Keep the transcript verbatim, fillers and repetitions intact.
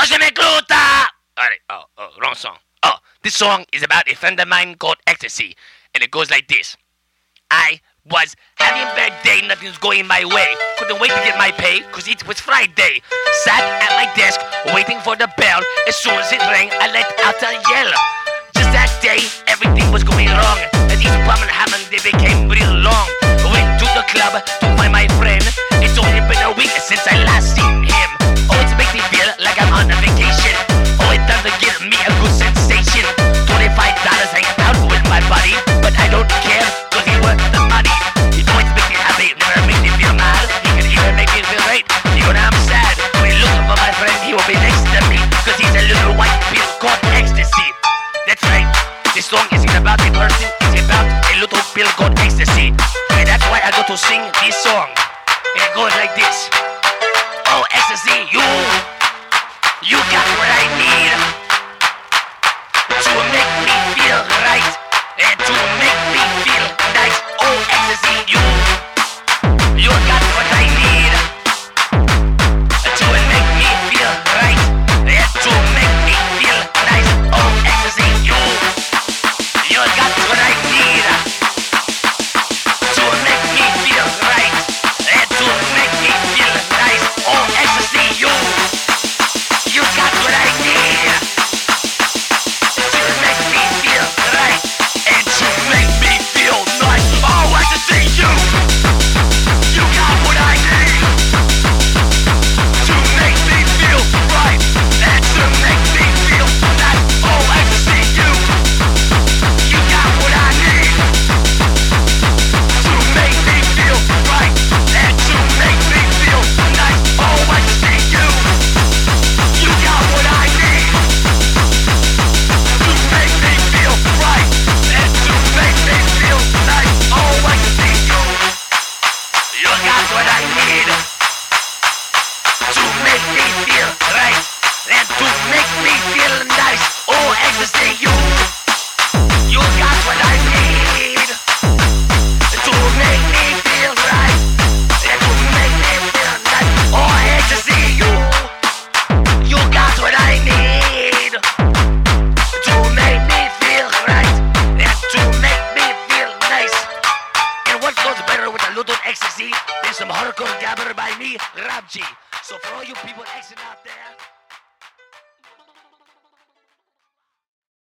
je m'éclata! Alright, oh, oh, wrong song. Oh, this song is about a friend of mine called Ecstasy, and it goes like this. I was having a bad day, nothing was going my way. Couldn't wait to get my pay, cause it was Friday. Sat at my desk, waiting for the bell. As soon as it rang, I let out a yell. Just that day, everything was going wrong. And each problem happened, they became real long. Went to the club to find my friend. It's only been a week since I last seen him. Oh, it makes me feel like I'm on a vacation. Oh, it doesn't give me a good sensation. twenty-five dollars hanging out with my buddy, but I don't care, cause he worth the money. He always makes me happy, never makes me feel mad. He can even make me feel great, even when I'm sad. When he's looking for my friend, he will be next to me, cause he's a little white pill called Ecstasy. That's right, this song isn't about a person, it's about a little pill called Ecstasy. And that's why I go to sing this song. And it goes like this. Oh, Ecstasy, you, you got what I need to make me feel right and to make me feel nice. Oh, Ecstasy, you, you got what I need to make me feel right and to make me feel nice. Oh, Ecstasy, you, you got what I need to make me feel right and to make me feel nice. Oh, Ecstasy, you, you got what I need to make me feel right and to make me feel nice. Oh, Ecstasy, you, you got what I need to make me feel right and to make me feel nice. Oh, Ecstasy, you, you got what I need to make me feel right and to make me feel nice. Oh, Ecstasy, you, you got what I need to make me feel right and to make me feel nice. Oh, Ecstasy, you, you got what I need to make me feel right and to make me feel nice. Oh, Ecstasy, you, you got what I need to make me feel right and to make me feel nice. Oh, Ecstasy, you, you got what I need to make me feel right and to make me feel nice. And what goes better with a little ecstasy than some hardcore gabber by me, Rap G. So for all you people Xing out there,